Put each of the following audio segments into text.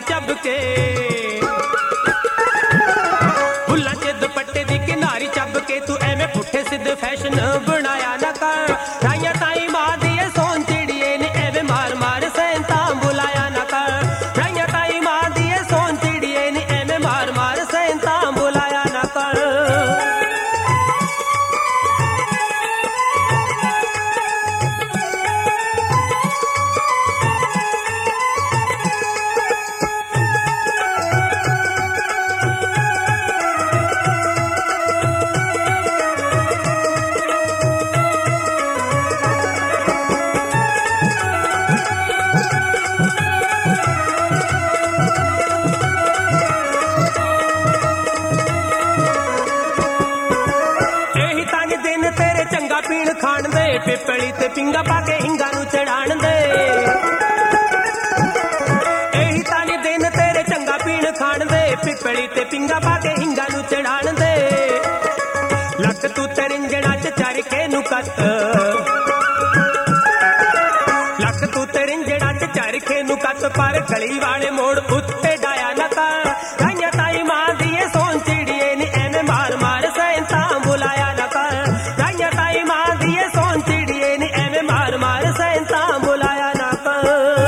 ਚੱਬ ਕੇ ਫੁੱਲਾਂ 'ਚ ਦੁਪੱਟੇ ਦੀ ਕਿਨਾਰੀ ਚੱਬ ਕੇ ਤੂੰ ਐਵੇਂ ਪੁੱਠੇ ਸਿੱਧੇ ਫੈਸ਼ਨ ਬਣਾਇਆ ਨਾ ਕਰ ਰਾਈਆਂ ਤਾਈ ਮਾਂ ਦੀ ਇਹ ਸੋਨ ਚਿੜੀਏ ਨੀ ਐਵੇਂ ਮਾਰ ਮਾਰ ਸੈਂਤਾਂ ਬੁਲਾਇਆ ਨਾ ਕਰ ਰਾਈਆਂ ਤਾਈ ਮਾਂ ਦੀ ਇਹ ਸੋਨ ਚਿੜੀਏ ਨੀ ਐਵੇਂ ਮਾਰ ਮਾਰ ਸੈਂਤਾਂ ਬੁਲਾਇਆ ਨਾ ਕਰ ਪੀਣ ਖਾਣ ਦੇ ਪਿੱਪਲੀ ਤੇ ਪਿੰਗਾ ਪਾ ਕੇ ਹਿੰਗਾ ਨੂੰ ਚੜਾਣ ਦੇ ਇਹੀ ਤਾਂ ਨੀ ਦਿਨ ਤੇਰੇ ਚੰਗਾ ਪੀਣ ਖਾਣ ਦੇ ਪਿੱਪਲੀ ਤੇ ਪਿੰਗਾ ਪਾ ਕੇ ਹਿੰਗਾ ਨੂੰ ਚੜਾਣ ਦੇ ਲੱਕ ਤੂੰ ਤਰਿੰਜਣਾ ਚ ਚਰਖੇ ਨੂੰ ਕੱਤ ਲੱਕ ਤੂੰ ਤਰਿੰਜਣਾ ਚ ਚਰਖੇ ਨੂੰ ਕੱਤ ਪਰ ਗਲੀ ਵਾਲੇ ਮੋੜ ਉੱਤੇ ਡਾਇਆ ਨਾ ਕਰ ਰਾਈਆਂ ਤਾਈ ਮਾਂ ਦੀ ਇਹ ਸੋਨ ਚਿੜੀਏ ਨੀ ਐਵੇਂ ਮਾਰ ਮਾਰ ਸੈਂਤਾਂ ਬੁਲਾਇਆ ਨਾ ਕਰ ਰਾਈਆਂ ਤਾਈ ਮਾਂ ਦੀ ਇਹ ਸੋਨ ਚਿੜੀਏ ਨੀ ਐਵੇਂ ਮਾਰ ਮਾਰ ਸੈਂਤਾਂ ਬੁਲਾਇਆ ਨਾ ਕਰ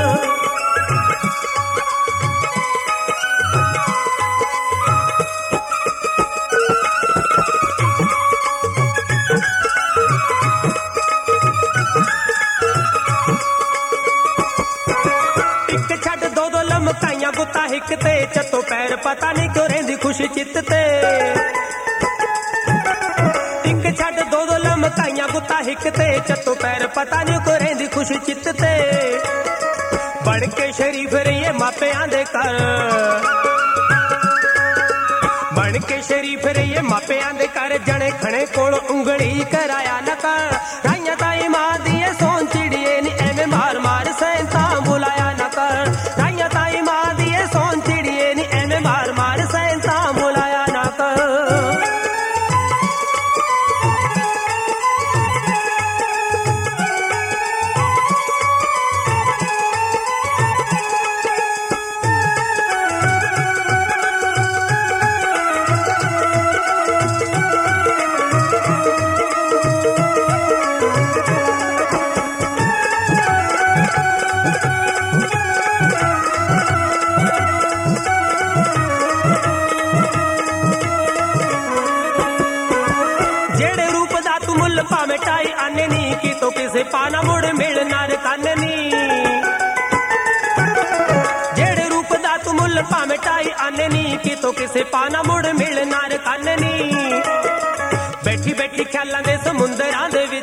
ਇੱਕ ਛੱਡ ਦੋ ਦੋ ਲਮਕਾਈਆਂ ਗੁੱਤਾ ਹਿੱਕ ਤੇ ਚੱਤੋ ਪੈਰ ਪਤਾ ਨਹੀਂ ਕਿਉਂ ਰਹਿੰਦੀ ਖੁਸ਼ੀ ਚਿੱਤ ਤੇ ਇੱਕ ਛੱਡ ਦੋ ਦੋ ਲਮਕਾਈਆਂ ਗੁੱਤਾ ਹਿੱਕ ਤੇ ਚੱਤੋ ਪੈਰ ਪਤਾ ਨਹੀਂ ਕਿਉਂ ਰਹਿੰਦੀ ਖੁਸ਼ੀ ਚਿੱਤ ਤੇ ਬਣ ਕੇ ਸ਼ਰੀਫ ਰਹੀਏ ਮਾਪਿਆਂ ਦੇ ਘਰ ਬਣ ਕੇ ਸ਼ਰੀਫ ਰਹੀਏ ਮਾਪਿਆਂ ਦੇ ਘਰ ਜਣੇ ਖਣੇ ਕੋਲ ਉਂਗਲੀ ਕਰਾਇਆ ਨਾ ਕਰ ਰਾਈਆਂ ਤਾਈ ਮਾਂ ਦੀ ਇਹ ਸੋਨ ਚਿੜੀਏ ਨੀ ਐਵੇਂ ਮਾਰ ਮਾਰ ਸੈਂਤਾਂ ਬੁਲਾਇਆ ਨਾ ਕਰ ਰਾਈਆਂ ਤਾਈ ਮਾਂ ਦੀ ਇਹ ਸੋਨ ਚਿੜੀਏ ਨੀ ਐਵੇਂ ਮਾਰ ਮਾਰ ਸੈਂਤਾਂ ਬੁਲਾਇਆ ਨਾ ਕਰ ਭਾਵੇਂ ਟਾਈ ਆਨੇ ਨੀ ਕਿਤੋਂ ਕਿਸੇ ਪਾਣਾ ਮੁੜ ਮਿਲਣਾ ਰਕਾਨੇ ਨੀ ਜਿਹੜੇ ਰੂਪ ਦਾ ਤੂੰ ਮੁੱਲ ਭਾਵੇਂ ਟਾਈ ਆਨੇ ਨੀ ਕਿਤੋਂ ਕਿਸੇ ਪਾਣਾ ਮੁੜ ਮਿਲਣਾ ਰਕਾਨੇ ਨੀ ਬੈਠੀ ਬੈਠੀ ਖਿਆਲਾਂ ਦੇ ਸਮੁੰਦਰਾਂ ਦੇ ਵਿੱਚ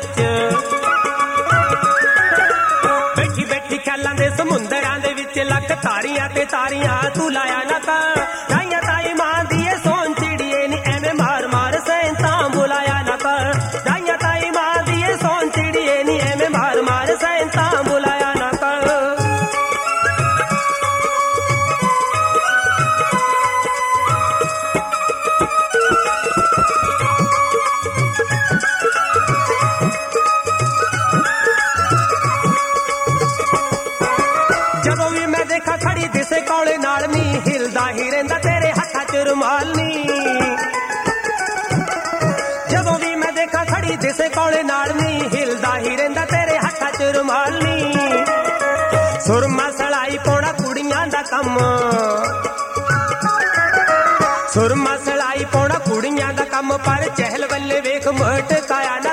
ਬੈਠੀ ਬੈਠੀ ਖਿਆਲਾਂ ਦੇ ਸਮੁੰਦਰਾਂ ਦੇ ਵਿੱਚ ਲੱਖ ਤਾਰੀਆਂ ਤੇ ਤਾਰੀਆਂ ਤੂੰ ਲਾਇਆ ਨਾ ਕਰ ਰਾਈਆਂ ਤਾਈ ਮਾਂ ਦੀ ਇਹ ਸੋਨ ਚਿੜੀਏ ਨੀ ਐਵੇਂ ਮਾਰ ਮਾਰ ਸੈਂਤਾਂ ਬੁਲਾਇਆ ਨਾ ਕਰ ਰਾਈਆਂ ਤਾਈ ਮਾਂ ਦੀ ਇਹ ਸੋਨ ਚਿੜੀਏ ਨੀ ਐਵੇਂ ਮਾਰ ਮਾਰ ਸੈਂਤਾਂ ਬੁਲਾਇਆ ਨਾ ਕਰ ਜਦੋਂ ਵੀ ਮੈਂ ਦੇਖਾ ਖੜੀ ਦਿਸੇ ਕੋਲੇ ਨਾਲ ਨੀ ਹਿਲਦਾ ਹੀ ਰਹਿੰਦਾ ਤੇਰੇ ਹੱਥਾਂ 'ਚ ਰੁਮਾਲ ਨੀ ਜਦੋਂ ਵੀ ਮੈਂ ਦੇਖਾ ਖੜੀ ਦਿਸੇ ਕੋਲੇ ਨਾਲ ਨੀ ਹਿਲਦਾ ਹੀ ਰਹਿੰਦਾ ਤੇਰੇ ਹੱਥਾਂ 'ਚ ਰੁਮਾਲ ਨੀ ਸੁਰਮਾ ਸਲਾਈ ਪਾਉਣਾ ਕੁੜੀਆਂ ਦਾ ਕੰਮ ਸੁਰਮਾ ਸਲਾਈ ਪਾਉਣਾ ਕੁੜੀਆਂ ਦਾ ਕੰਮ ਪਰ ਚਹਿਲ ਵੱਲੇ ਵੇਖ ਮਟਕਾਇਆ